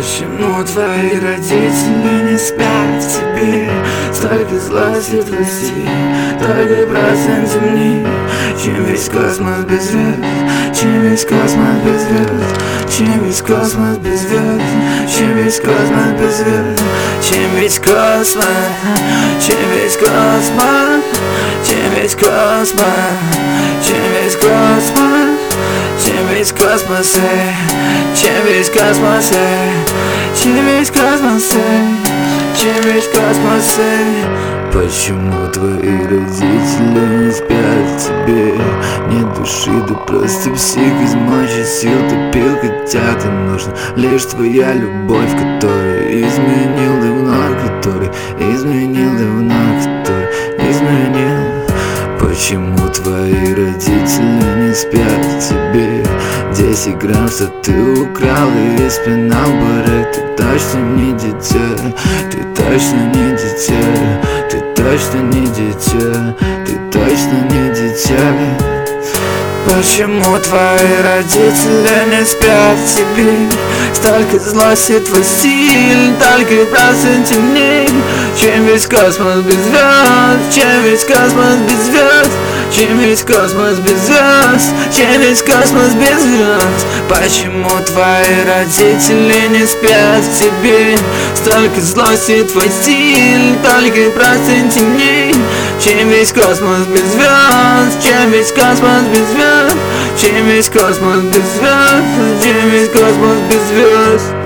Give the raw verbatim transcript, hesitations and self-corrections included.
Почему твои родители не спят в тебе? Столько злости твоей, только процент темней, чем весь космос без звезд, чем весь космос без звезд, чем весь космос без звезд, чем весь космос без звезд, чем весь космос, чем весь космос, чем весь космос, чем весь космос, чем весь космос, чем весь космос, чем весь космос, чем весь космос. Почему твои родители не спят в тебе? Нет души, да просто псих из мочи сил топил, хотя ты нужна лишь твоя любовь, которая изменил давно, который изменил давно, который изменил. Почему твои родители не спят в тебе? Десять грамм, что ты украл и спинал барак. Ты точно не дитя, ты точно не дитя, ты точно не дитя, ты точно не дитя. Почему твои родители не спят в тебе? Столько злости твой стиль, только процент темней, чем весь космос без звезд, чем весь космос без звезд, чем весь космос без звезд, чем весь космос без звезд. Почему твои родители не спят в тебе? Столько злости твой стиль, только процент темней, чем весь космос без звезд, чем весь космос без звезд, чем весь космос без звезд, чем весь космос без звезд.